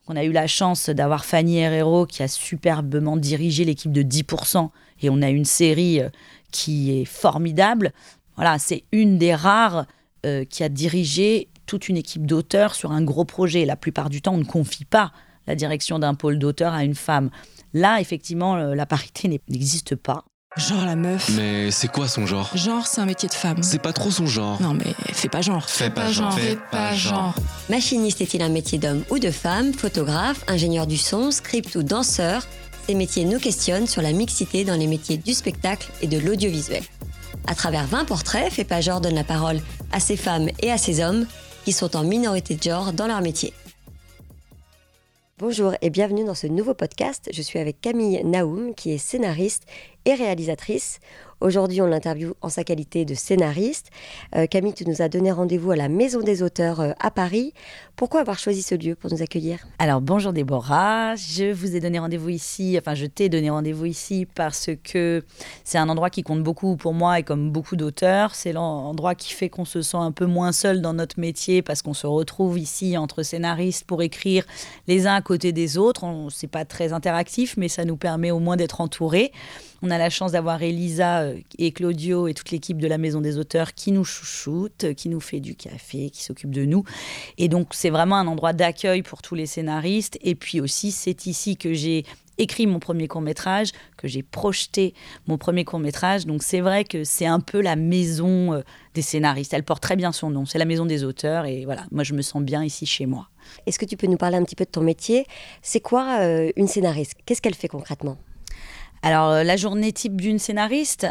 On a eu la chance d'avoir Fanny Herrero qui a superbement dirigé l'équipe de 10%. Et on a une série qui est formidable. Voilà, c'est une des rares qui a dirigé toute une équipe d'auteurs sur un gros projet. La plupart du temps, on ne confie pas la direction d'un pôle d'auteurs à une femme. Là, effectivement, la parité n'existe pas. Genre la meuf. Mais c'est quoi son genre ? Genre, c'est un métier de femme. C'est pas trop son genre. Non mais fais pas genre. Fais pas genre. Fais pas genre. Machiniste est-il un métier d'homme ou de femme ? Photographe, ingénieur du son, script ou danseur ? Ces métiers nous questionnent sur la mixité dans les métiers du spectacle et de l'audiovisuel. À travers 20 portraits, Fais pas genre donne la parole à ces femmes et à ces hommes qui sont en minorité de genre dans leur métier. Bonjour et bienvenue dans ce nouveau podcast. Je suis avec Camille Naoum qui est scénariste et réalisatrice. Aujourd'hui, on l'interviewe en sa qualité de scénariste. Camille, tu nous as donné rendez-vous à la Maison des Auteurs à Paris. Pourquoi avoir choisi ce lieu pour nous accueillir ? Alors, bonjour Déborah. Je t'ai donné rendez-vous ici parce que c'est un endroit qui compte beaucoup pour moi et comme beaucoup d'auteurs. C'est l'endroit qui fait qu'on se sent un peu moins seul dans notre métier parce qu'on se retrouve ici entre scénaristes pour écrire les uns à côté des autres. C'est pas très interactif, mais ça nous permet au moins d'être entourés. On a la chance d'avoir Elisa et Claudio et toute l'équipe de la Maison des Auteurs qui nous chouchoute, qui nous fait du café, qui s'occupe de nous. Et donc, c'est vraiment un endroit d'accueil pour tous les scénaristes. Et puis aussi, c'est ici que j'ai écrit mon premier court-métrage, que j'ai projeté mon premier court-métrage. Donc, c'est vrai que c'est un peu la maison des scénaristes. Elle porte très bien son nom. C'est la Maison des Auteurs. Et voilà, moi, je me sens bien ici chez moi. Est-ce que tu peux nous parler un petit peu de ton métier ? C'est quoi une scénariste ? Qu'est-ce qu'elle fait concrètement ? Alors, la journée type d'une scénariste,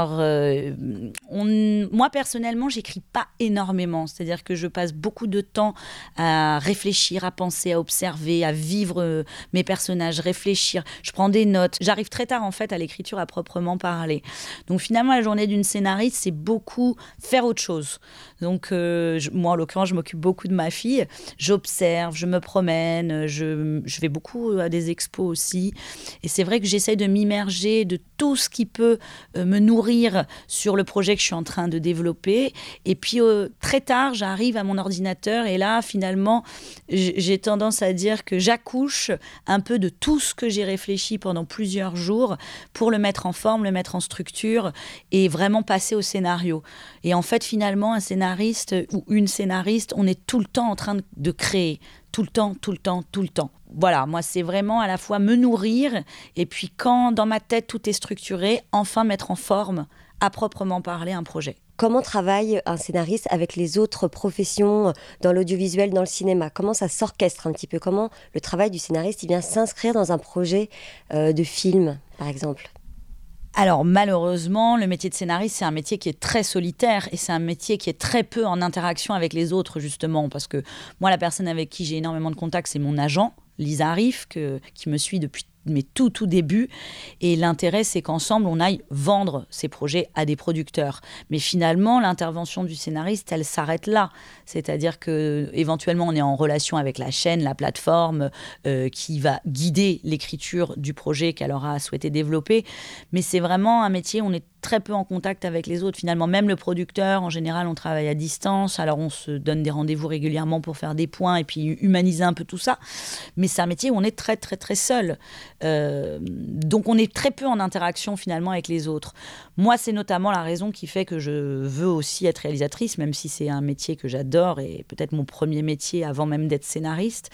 moi personnellement, j'écris pas énormément. C'est-à-dire que je passe beaucoup de temps à réfléchir, à penser, à observer, à vivre mes personnages, réfléchir. Je prends des notes. J'arrive très tard en fait à l'écriture à proprement parler. Donc finalement, la journée d'une scénariste, c'est beaucoup faire autre chose. Donc moi, en l'occurrence, je m'occupe beaucoup de ma fille. J'observe, je me promène, je vais beaucoup à des expos aussi. Et c'est vrai que j'essaye de m'immerger de tout ce qui peut me nourrir sur le projet que je suis en train de développer. Et puis, très tard, j'arrive à mon ordinateur et là, finalement, j'ai tendance à dire que j'accouche un peu de tout ce que j'ai réfléchi pendant plusieurs jours pour le mettre en forme, le mettre en structure et vraiment passer au scénario. Et en fait, finalement, un scénariste ou une scénariste, on est tout le temps en train de créer. Tout le temps. Voilà, moi, c'est vraiment à la fois me nourrir et puis quand dans ma tête tout est structuré, enfin mettre en forme, à proprement parler, un projet. Comment travaille un scénariste avec les autres professions dans l'audiovisuel, dans le cinéma ? Comment ça s'orchestre un petit peu ? Comment le travail du scénariste il vient s'inscrire dans un projet de film, par exemple ? Alors malheureusement, le métier de scénariste, c'est un métier qui est très solitaire et c'est un métier qui est très peu en interaction avec les autres, justement. Parce que moi, la personne avec qui j'ai énormément de contacts, c'est mon agent, Lisa Arif, qui me suit depuis mes tout débuts. Et l'intérêt, c'est qu'ensemble, on aille vendre ces projets à des producteurs. Mais finalement, l'intervention du scénariste, elle s'arrête là. C'est-à-dire qu'éventuellement, on est en relation avec la chaîne, la plateforme, qui va guider l'écriture du projet qu'elle aura souhaité développer. Mais c'est vraiment un métier où on est très peu en contact avec les autres. Finalement, même le producteur, en général, on travaille à distance. Alors, on se donne des rendez-vous régulièrement pour faire des points et puis humaniser un peu tout ça. Mais c'est un métier où on est très, très, très seul. Donc, on est très peu en interaction, finalement, avec les autres. Moi, c'est notamment la raison qui fait que je veux aussi être réalisatrice, même si c'est un métier que j'adore et peut-être mon premier métier avant même d'être scénariste.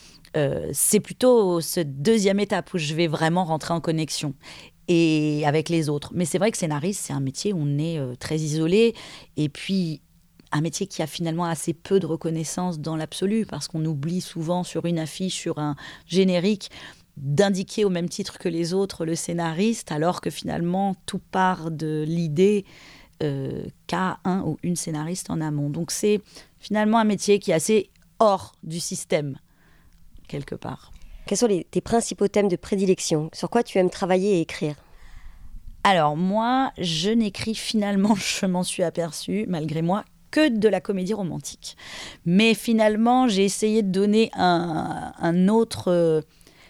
C'est plutôt cette deuxième étape où je vais vraiment rentrer en connexion et avec les autres. Mais c'est vrai que scénariste, c'est un métier où on est très isolé et puis un métier qui a finalement assez peu de reconnaissance dans l'absolu parce qu'on oublie souvent sur une affiche, sur un générique, d'indiquer au même titre que les autres le scénariste, alors que finalement tout part de l'idée qu'a un ou une scénariste en amont. Donc c'est finalement un métier qui est assez hors du système, quelque part. Quels sont tes principaux thèmes de prédilection ? Sur quoi tu aimes travailler et écrire ? Alors moi, je n'écris finalement, je m'en suis aperçue, malgré moi, que de la comédie romantique. Mais finalement, j'ai essayé de donner un autre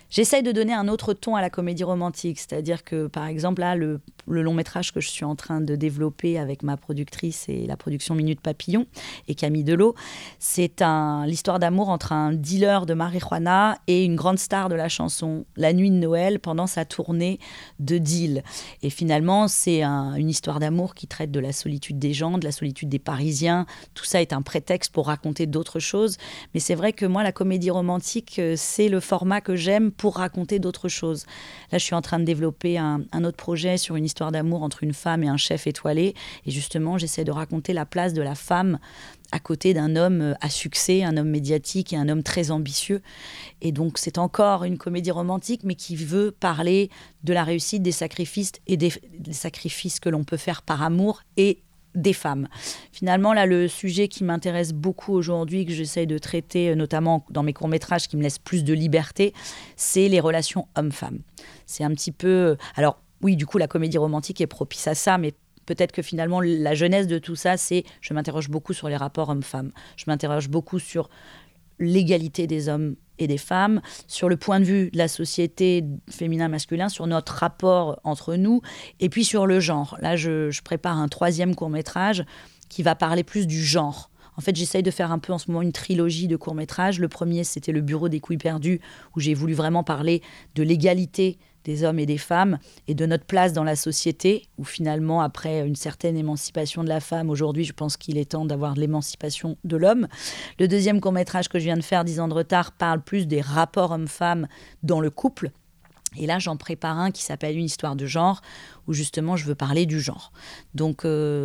J'essaye de donner un autre ton à la comédie romantique, c'est-à-dire que, par exemple, là, le long métrage que je suis en train de développer avec ma productrice et la production Minute Papillon et Camille Delot, c'est l'histoire d'amour entre un dealer de marijuana et une grande star de la chanson La Nuit de Noël pendant sa tournée de deal. Et finalement, c'est une histoire d'amour qui traite de la solitude des gens, de la solitude des Parisiens. Tout ça est un prétexte pour raconter d'autres choses. Mais c'est vrai que moi, la comédie romantique, c'est le format que j'aime pour raconter d'autres choses. Là, je suis en train de développer un autre projet sur une histoire d'amour entre une femme et un chef étoilé. Et justement, j'essaie de raconter la place de la femme à côté d'un homme à succès, un homme médiatique et un homme très ambitieux. Et donc, c'est encore une comédie romantique, mais qui veut parler de la réussite, des sacrifices et des sacrifices que l'on peut faire par amour et des femmes. Finalement, là, le sujet qui m'intéresse beaucoup aujourd'hui, que j'essaye de traiter, notamment dans mes courts-métrages qui me laissent plus de liberté, c'est les relations hommes-femmes. C'est un petit peu... Alors, oui, du coup, la comédie romantique est propice à ça, mais peut-être que finalement, la jeunesse de tout ça, c'est... Je m'interroge beaucoup sur les rapports hommes-femmes. Je m'interroge beaucoup sur l'égalité des hommes et des femmes, sur le point de vue de la société féminin-masculin, sur notre rapport entre nous, et puis sur le genre. Là, je prépare un 3e court-métrage qui va parler plus du genre. En fait, j'essaye de faire un peu en ce moment une trilogie de courts-métrages. Le premier, c'était Le Bureau des couilles perdues, où j'ai voulu vraiment parler de l'égalité des hommes et des femmes et de notre place dans la société, où finalement, après une certaine émancipation de la femme, aujourd'hui, je pense qu'il est temps d'avoir l'émancipation de l'homme. Le 2e court-métrage que je viens de faire, 10 ans de retard, parle plus des rapports hommes-femmes dans le couple. Et là, j'en prépare un qui s'appelle Une histoire de genre, où justement, je veux parler du genre. Donc,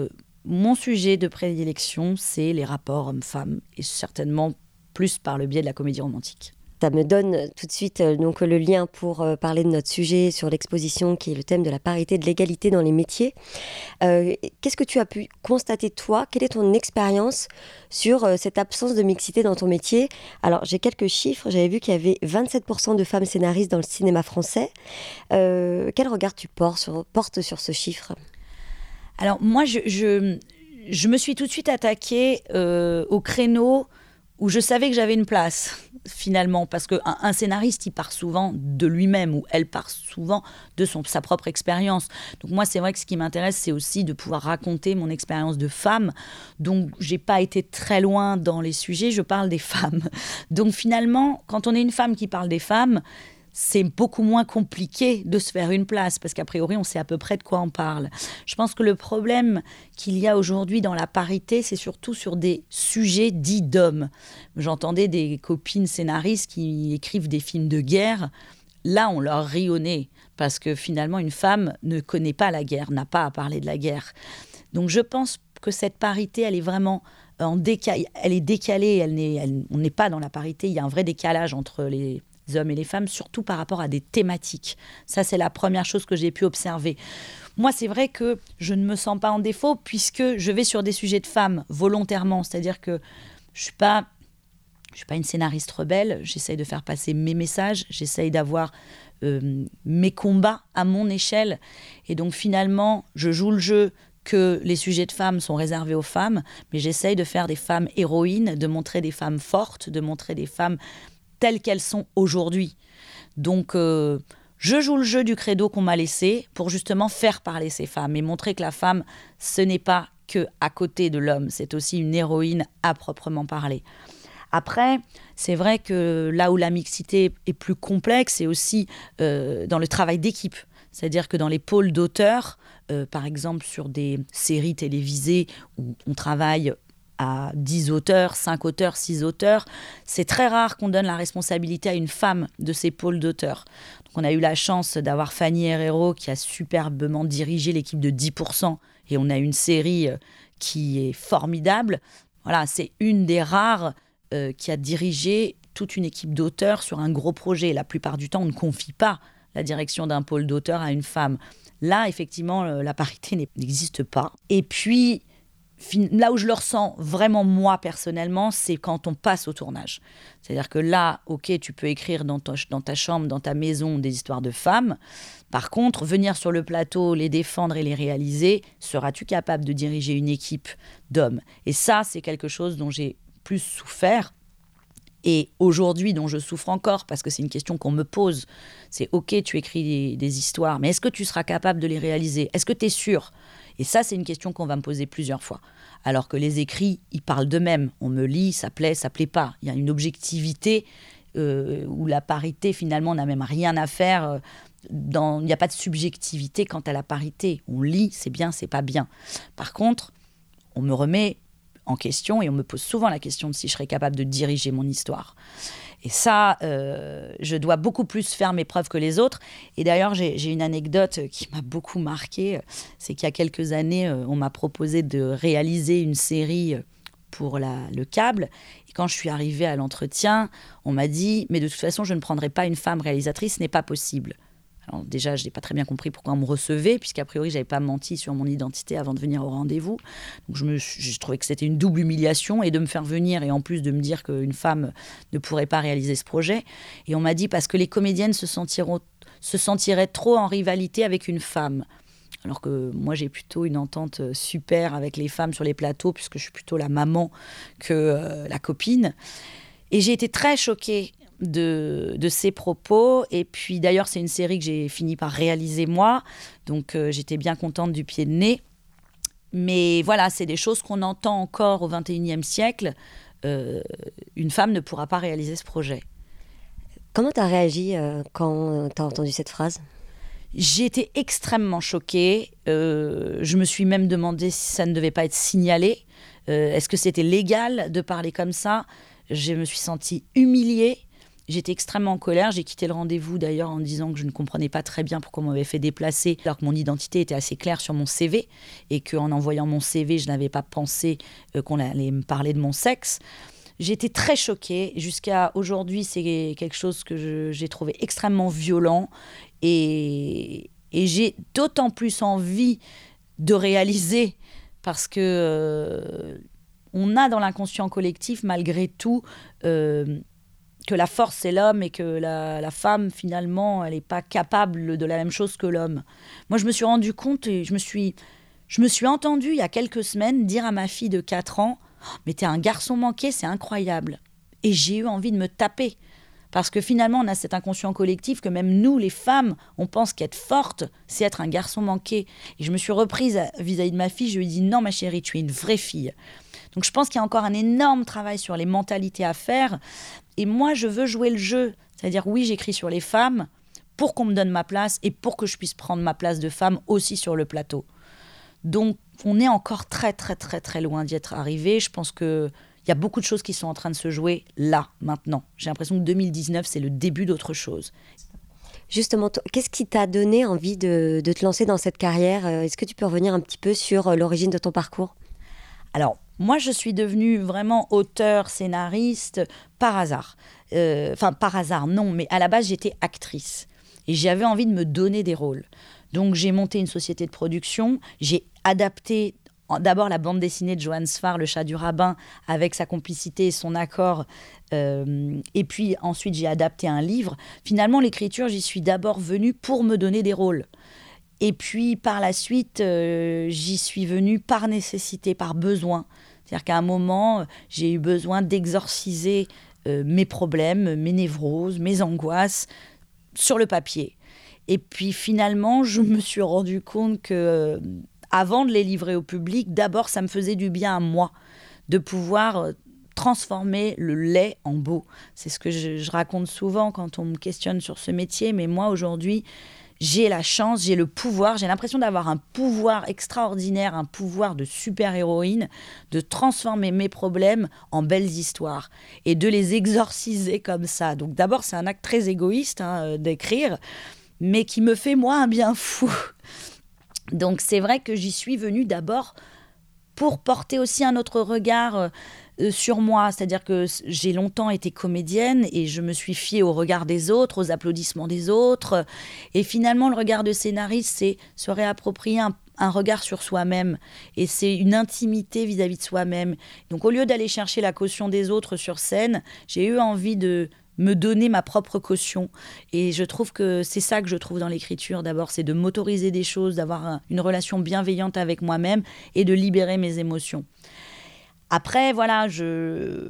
mon sujet de prédilection, c'est les rapports hommes-femmes, et certainement plus par le biais de la comédie romantique. Ça me donne tout de suite donc le lien pour parler de notre sujet sur l'exposition qui est le thème de la parité, de l'égalité dans les métiers. Qu'est-ce que tu as pu constater toi ? Quelle est ton expérience sur cette absence de mixité dans ton métier ? Alors j'ai quelques chiffres, j'avais vu qu'il y avait 27% de femmes scénaristes dans le cinéma français. Quel regard tu portes sur ce chiffre ? Alors moi je me suis tout de suite attaquée au créneau où je savais que j'avais une place, finalement, parce qu'un scénariste, il part souvent de lui-même, ou elle part souvent de sa propre expérience. Donc moi, c'est vrai que ce qui m'intéresse, c'est aussi de pouvoir raconter mon expérience de femme. Donc, j'ai pas été très loin dans les sujets, je parle des femmes. Donc finalement, quand on est une femme qui parle des femmes, c'est beaucoup moins compliqué de se faire une place, parce qu'a priori, on sait à peu près de quoi on parle. Je pense que le problème qu'il y a aujourd'hui dans la parité, c'est surtout sur des sujets dits d'hommes. J'entendais des copines scénaristes qui écrivent des films de guerre. Là, on leur rit au nez, parce que finalement, une femme ne connaît pas la guerre, n'a pas à parler de la guerre. Donc je pense que cette parité, elle est vraiment elle est décalée, on n'est pas dans la parité, il y a un vrai décalage entre les hommes et les femmes, surtout par rapport à des thématiques. Ça, c'est la première chose que j'ai pu observer. Moi, c'est vrai que je ne me sens pas en défaut puisque je vais sur des sujets de femmes volontairement. C'est-à-dire que je ne suis pas une scénariste rebelle. J'essaye de faire passer mes messages. J'essaye d'avoir mes combats à mon échelle. Et donc, finalement, je joue le jeu que les sujets de femmes sont réservés aux femmes, mais j'essaye de faire des femmes héroïnes, de montrer des femmes fortes, de montrer des femmes telles qu'elles sont aujourd'hui. Donc, je joue le jeu du credo qu'on m'a laissé pour justement faire parler ces femmes et montrer que la femme, ce n'est pas que à côté de l'homme, c'est aussi une héroïne à proprement parler. Après, c'est vrai que là où la mixité est plus complexe, c'est aussi dans le travail d'équipe. C'est-à-dire que dans les pôles d'auteurs, par exemple sur des séries télévisées où on travaille à 10 auteurs, 5 auteurs, 6 auteurs, c'est très rare qu'on donne la responsabilité à une femme de ces pôles d'auteurs. Donc on a eu la chance d'avoir Fanny Herrero qui a superbement dirigé l'équipe de 10%, et on a une série qui est formidable. Voilà, c'est une des rares qui a dirigé toute une équipe d'auteurs sur un gros projet. La plupart du temps, on ne confie pas la direction d'un pôle d'auteurs à une femme. Là, effectivement, la parité n'existe pas. Et puis, là où je le ressens vraiment moi personnellement, c'est quand on passe au tournage. C'est-à-dire que là, ok, tu peux écrire dans ta chambre, dans ta maison, des histoires de femmes. Par contre, venir sur le plateau, les défendre et les réaliser, seras-tu capable de diriger une équipe d'hommes ? Et ça, c'est quelque chose dont j'ai plus souffert. et aujourd'hui dont je souffre encore, parce que c'est une question qu'on me pose, c'est ok, tu écris des histoires, mais est-ce que tu seras capable de les réaliser ? Est-ce que tu es sûr ? Et ça, c'est une question qu'on va me poser plusieurs fois. Alors que les écrits, ils parlent d'eux-mêmes. On me lit, ça plaît pas. Il y a une objectivité où la parité, finalement, n'a même rien à faire. Il n'y a pas de subjectivité quant à la parité. On lit, c'est bien, c'est pas bien. Par contre, on me remet en question et on me pose souvent la question de si je serais capable de diriger mon histoire. Et ça, je dois beaucoup plus faire mes preuves que les autres. Et d'ailleurs, j'ai une anecdote qui m'a beaucoup marquée. C'est qu'il y a quelques années, on m'a proposé de réaliser une série pour le câble. Et quand je suis arrivée à l'entretien, on m'a dit « Mais de toute façon, je ne prendrai pas une femme réalisatrice, ce n'est pas possible ». Alors déjà, je n'ai pas très bien compris pourquoi on me recevait, puisqu'a priori, je n'avais pas menti sur mon identité avant de venir au rendez-vous. Donc j'ai trouvé que c'était une double humiliation, et de me faire venir, et en plus de me dire qu'une femme ne pourrait pas réaliser ce projet. Et on m'a dit parce que les comédiennes se sentiraient trop en rivalité avec une femme. Alors que moi, j'ai plutôt une entente super avec les femmes sur les plateaux, puisque je suis plutôt la maman que la copine. Et j'ai été très choquée de ces propos. Et puis d'ailleurs, c'est une série que j'ai fini par réaliser moi. Donc j'étais bien contente du pied de nez. Mais voilà, c'est des choses qu'on entend encore au XXIe siècle. Une femme ne pourra pas réaliser ce projet. Comment tu as réagi quand tu as entendu cette phrase ? J'ai été extrêmement choquée. Je me suis même demandé si ça ne devait pas être signalé. Est-ce que c'était légal de parler comme ça ? Je me suis sentie humiliée. J'étais extrêmement en colère. J'ai quitté le rendez-vous d'ailleurs en disant que je ne comprenais pas très bien pourquoi on m'avait fait déplacer, alors que mon identité était assez claire sur mon CV et qu'en envoyant mon CV, je n'avais pas pensé qu'on allait me parler de mon sexe. J'ai été très choquée. Jusqu'à aujourd'hui, c'est quelque chose que j'ai trouvé extrêmement violent. Et j'ai d'autant plus envie de réaliser parce que on a dans l'inconscient collectif, malgré tout, que la force, c'est l'homme et que la femme, finalement, elle n'est pas capable de la même chose que l'homme. Moi, je me suis rendu compte et je me suis entendue il y a quelques semaines dire à ma fille de 4 ans « Mais t'es un garçon manqué, c'est incroyable ». Et j'ai eu envie de me taper. Parce que finalement, on a cet inconscient collectif que même nous, les femmes, on pense qu'être forte, c'est être un garçon manqué. Et je me suis reprise vis-à-vis de ma fille, je lui ai dit « Non, ma chérie, tu es une vraie fille ». Donc je pense qu'il y a encore un énorme travail sur les mentalités à faire. Et moi, je veux jouer le jeu. C'est-à-dire, oui, j'écris sur les femmes pour qu'on me donne ma place et pour que je puisse prendre ma place de femme aussi sur le plateau. Donc, on est encore très, très, très, très loin d'y être arrivé. Je pense qu'il y a beaucoup de choses qui sont en train de se jouer là, maintenant. J'ai l'impression que 2019, c'est le début d'autre chose. Justement, qu'est-ce qui t'a donné envie de te lancer dans cette carrière ? Est-ce que tu peux revenir un petit peu sur l'origine de ton parcours ? Alors, moi, je suis devenue vraiment auteure, scénariste, par hasard. Enfin, par hasard, non, mais à la base, j'étais actrice. Et j'avais envie de me donner des rôles. Donc, j'ai monté une société de production. J'ai adapté d'abord la bande dessinée de Johann Sfar, Le Chat du Rabbin, avec sa complicité et son accord. Et puis, ensuite, j'ai adapté un livre. Finalement, l'écriture, j'y suis d'abord venue pour me donner des rôles. Et puis, par la suite, j'y suis venue par nécessité, par besoin. C'est-à-dire qu'à un moment, j'ai eu besoin d'exorciser mes problèmes, mes névroses, mes angoisses sur le papier. Et puis, finalement, je me suis rendu compte que, avant de les livrer au public, d'abord, ça me faisait du bien à moi de pouvoir transformer le laid en beau. C'est ce que je raconte souvent quand on me questionne sur ce métier. Mais moi, aujourd'hui, j'ai la chance, j'ai le pouvoir, j'ai l'impression d'avoir un pouvoir extraordinaire, un pouvoir de super-héroïne, de transformer mes problèmes en belles histoires et de les exorciser comme ça. Donc d'abord, c'est un acte très égoïste d'écrire, mais qui me fait, moi, un bien fou. Donc c'est vrai que j'y suis venue d'abord pour porter aussi un autre regard sur moi. C'est-à-dire que j'ai longtemps été comédienne et je me suis fiée au regard des autres, aux applaudissements des autres. Et finalement, le regard de scénariste, c'est se réapproprier un regard sur soi-même. Et c'est une intimité vis-à-vis de soi-même. Donc au lieu d'aller chercher la caution des autres sur scène, j'ai eu envie de me donner ma propre caution. Et je trouve que c'est ça que je trouve dans l'écriture. D'abord, c'est de m'autoriser des choses, d'avoir une relation bienveillante avec moi-même et de libérer mes émotions. Après, voilà,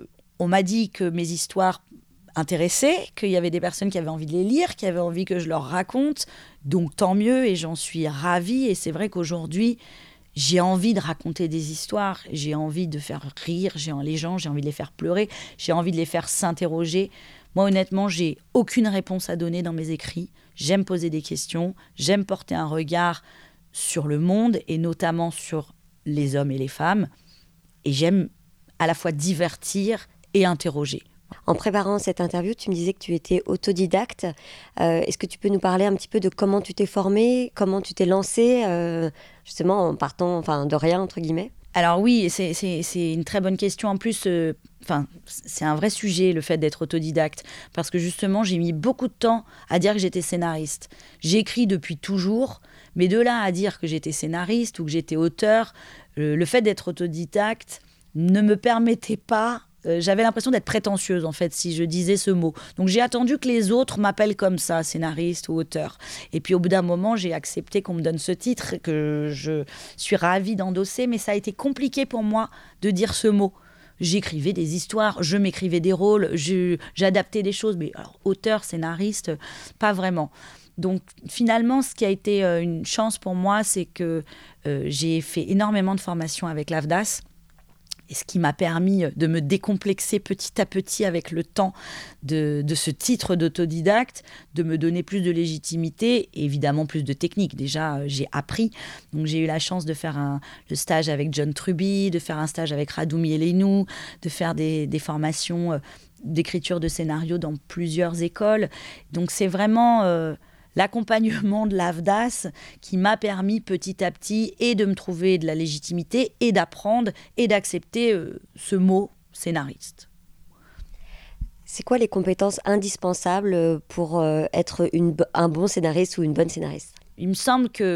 On m'a dit que mes histoires intéressaient, qu'il y avait des personnes qui avaient envie de les lire, qui avaient envie que je leur raconte. Donc tant mieux, et j'en suis ravie. Et c'est vrai qu'aujourd'hui, j'ai envie de raconter des histoires, j'ai envie de faire rire les gens, j'ai envie de les faire pleurer, j'ai envie de les faire s'interroger. Moi, honnêtement, j'ai aucune réponse à donner dans mes écrits. J'aime poser des questions, j'aime porter un regard sur le monde, et notamment sur les hommes et les femmes. Et j'aime à la fois divertir et interroger. En préparant cette interview, tu me disais que tu étais autodidacte. Est-ce que tu peux nous parler un petit peu de comment tu t'es formée, comment tu t'es lancée, justement en partant de rien, entre guillemets? Alors oui, c'est une très bonne question. En plus, c'est un vrai sujet, le fait d'être autodidacte. Parce que justement, j'ai mis beaucoup de temps à dire que j'étais scénariste. J'écris depuis toujours, mais de là à dire que j'étais scénariste ou que j'étais auteur, le fait d'être autodidacte ne me permettait pas... j'avais l'impression d'être prétentieuse, en fait, si je disais ce mot. Donc, j'ai attendu que les autres m'appellent comme ça, scénariste ou auteur. Et puis, au bout d'un moment, j'ai accepté qu'on me donne ce titre, que je suis ravie d'endosser. Mais ça a été compliqué pour moi de dire ce mot. J'écrivais des histoires, je m'écrivais des rôles, j'adaptais des choses. Mais alors, auteur, scénariste, pas vraiment. Donc, finalement, ce qui a été une chance pour moi, c'est que j'ai fait énormément de formations avec l'AFDAS. Et ce qui m'a permis de me décomplexer petit à petit avec le temps de ce titre d'autodidacte, de me donner plus de légitimité et évidemment plus de technique. Déjà, j'ai appris. Donc, j'ai eu la chance de faire le stage avec John Truby, de faire un stage avec Radoumi Elenou, de faire des formations d'écriture de scénario dans plusieurs écoles. Donc, c'est vraiment... l'accompagnement de l'AFDAS qui m'a permis petit à petit et de me trouver de la légitimité et d'apprendre et d'accepter ce mot scénariste. C'est quoi les compétences indispensables pour être un bon scénariste ou une bonne scénariste? Il me semble qu'il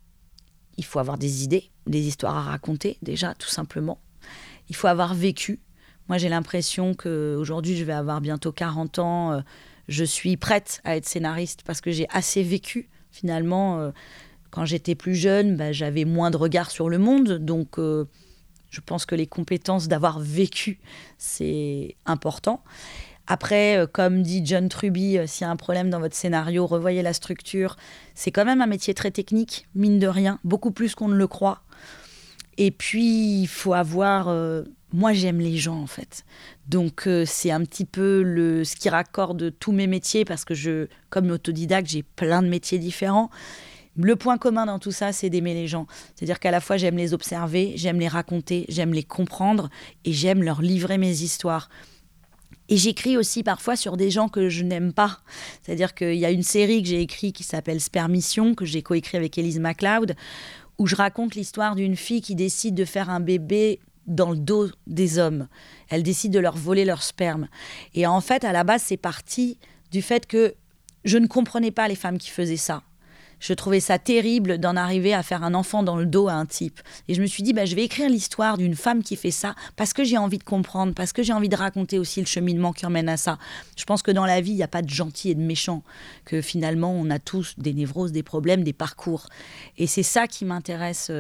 faut avoir des idées, des histoires à raconter déjà, tout simplement. Il faut avoir vécu. Moi, j'ai l'impression qu'aujourd'hui, je vais avoir bientôt 40 ans... je suis prête à être scénariste parce que j'ai assez vécu. Finalement, quand j'étais plus jeune, j'avais moins de regard sur le monde. Donc, je pense que les compétences d'avoir vécu, c'est important. Après, comme dit John Truby, s'il y a un problème dans votre scénario, revoyez la structure. C'est quand même un métier très technique, mine de rien, beaucoup plus qu'on ne le croit. Et puis, il faut avoir... moi, j'aime les gens, en fait. Donc, c'est un petit peu ce qui raccorde tous mes métiers parce que comme autodidacte, j'ai plein de métiers différents. Le point commun dans tout ça, c'est d'aimer les gens. C'est-à-dire qu'à la fois, j'aime les observer, j'aime les raconter, j'aime les comprendre et j'aime leur livrer mes histoires. Et j'écris aussi parfois sur des gens que je n'aime pas. C'est-à-dire qu'il y a une série que j'ai écrite qui s'appelle Spermission, que j'ai coécrit avec Elise MacLeod, où je raconte l'histoire d'une fille qui décide de faire un bébé dans le dos des hommes. Elle décide de leur voler leur sperme. Et en fait, à la base, c'est parti du fait que je ne comprenais pas les femmes qui faisaient ça. Je trouvais ça terrible d'en arriver à faire un enfant dans le dos à un type. Et je me suis dit, je vais écrire l'histoire d'une femme qui fait ça parce que j'ai envie de comprendre, parce que j'ai envie de raconter aussi le cheminement qui emmène à ça. Je pense que dans la vie, il n'y a pas de gentil et de méchant, que finalement, on a tous des névroses, des problèmes, des parcours. Et c'est ça qui m'intéresse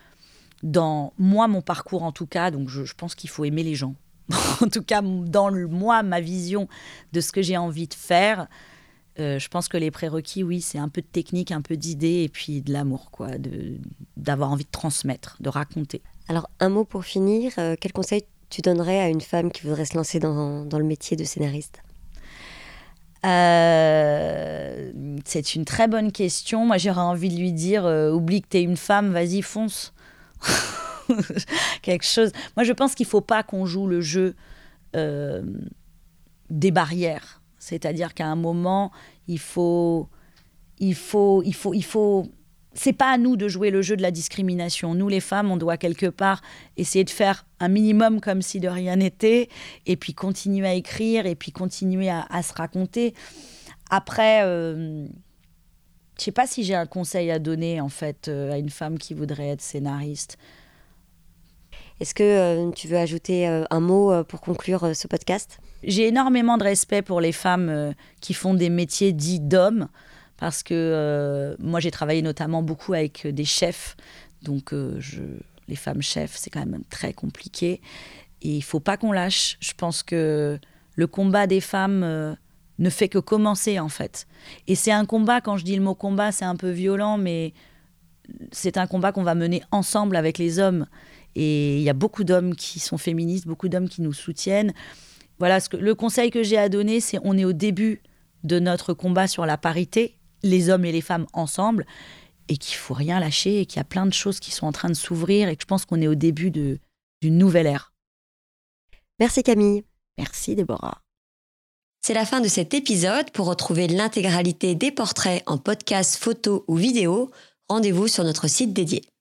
dans mon parcours en tout cas. Donc je pense qu'il faut aimer les gens. En tout cas, dans ma vision de ce que j'ai envie de faire, je pense que les prérequis, oui, c'est un peu de technique, un peu d'idées et puis de l'amour, quoi, d'avoir envie de transmettre, de raconter. Alors, un mot pour finir. Quel conseil tu donnerais à une femme qui voudrait se lancer dans le métier de scénariste ? C'est une très bonne question. Moi, j'aurais envie de lui dire oublie que t'es une femme, vas-y, fonce. Quelque chose. Moi, je pense qu'il ne faut pas qu'on joue le jeu des barrières. C'est-à-dire qu'à un moment, il faut. C'est pas à nous de jouer le jeu de la discrimination. Nous, les femmes, on doit quelque part essayer de faire un minimum comme si de rien n'était, et puis continuer à écrire, et puis continuer à se raconter. Après, je sais pas si j'ai un conseil à donner, en fait, à une femme qui voudrait être scénariste. Est-ce que tu veux ajouter un mot pour conclure ce podcast ? J'ai énormément de respect pour les femmes qui font des métiers dits d'hommes, parce que moi, j'ai travaillé notamment beaucoup avec des chefs. Donc, les femmes chefs, c'est quand même très compliqué. Et il ne faut pas qu'on lâche. Je pense que le combat des femmes ne fait que commencer, en fait. Et c'est un combat, quand je dis le mot combat, c'est un peu violent, mais c'est un combat qu'on va mener ensemble avec les hommes. Et il y a beaucoup d'hommes qui sont féministes, beaucoup d'hommes qui nous soutiennent. Voilà, le conseil que j'ai à donner, c'est on est au début de notre combat sur la parité, les hommes et les femmes ensemble, et qu'il ne faut rien lâcher, et qu'il y a plein de choses qui sont en train de s'ouvrir, et que je pense qu'on est au début d'une nouvelle ère. Merci Camille. Merci Déborah. C'est la fin de cet épisode. Pour retrouver l'intégralité des portraits en podcast, photo ou vidéo, rendez-vous sur notre site dédié.